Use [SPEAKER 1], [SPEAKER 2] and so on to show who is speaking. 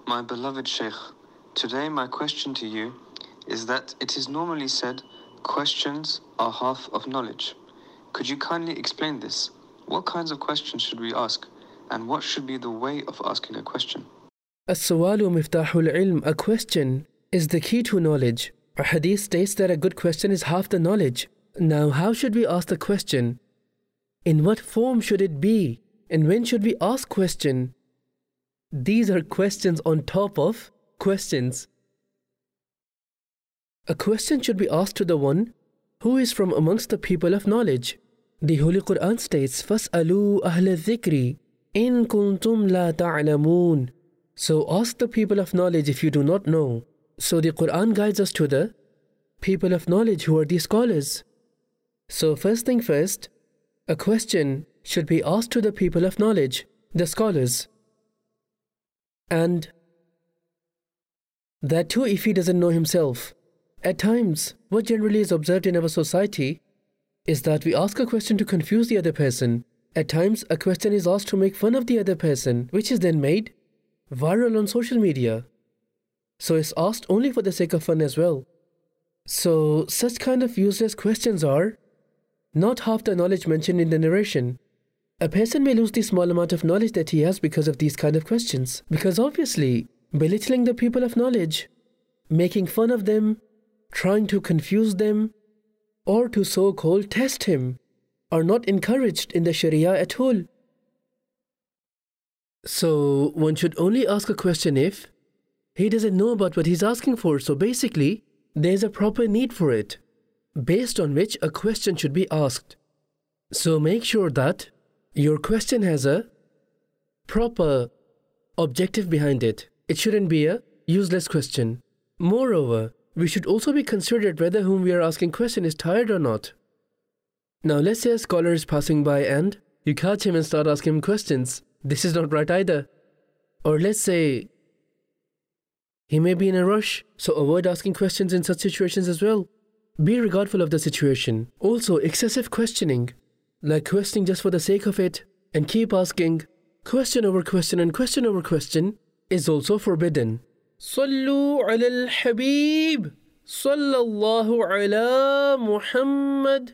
[SPEAKER 1] My beloved Sheikh, today my question to you is that it is normally said questions are half of knowledge. Could you kindly explain this? What kinds of questions should we ask? And what should be the way of asking a question?
[SPEAKER 2] As-suwalu miftahul ilm. A question is the key to knowledge. A hadith states that a good question is half the knowledge. Now, how should we ask the question? In what form should it be? And when should we ask question? These are questions on top of questions. A question should be asked to the one who is from amongst the people of knowledge. The Holy Quran states, فَاسْأَلُوا أَهْلَ الذِّكْرِ إِن كُنْتُمْ لَا تَعْلَمُونَ. So ask the people of knowledge if you do not know. So the Quran guides us to the people of knowledge who are the scholars. So first thing first, a question should be asked to the people of knowledge, the scholars. And that too if he doesn't know himself. At times, what generally is observed in our society is that we ask a question to confuse the other person. At times, a question is asked to make fun of the other person, which is then made viral on social media. So it's asked only for the sake of fun as well. So such kind of useless questions are not half the knowledge mentioned in the narration. A person may lose the small amount of knowledge that he has because of these kind of questions. Because obviously, belittling the people of knowledge, making fun of them, trying to confuse them, or to so-called test him, are not encouraged in the Sharia at all. So one should only ask a question if he doesn't know about what he's asking for. So basically, there's a proper need for it, based on which a question should be asked. So make sure that your question has a proper objective behind it. It shouldn't be a useless question. Moreover, we should also be considerate whether whom we are asking question is tired or not. Now let's say a scholar is passing by and you catch him and start asking him questions. This is not right either. Or let's say he may be in a rush, so avoid asking questions in such situations as well. Be regardful of the situation. Also, excessive questioning, like questioning just for the sake of it, and keep asking question over question and question over question, is also forbidden. Sallu ala al-Habib, sallallahu ala Muhammad.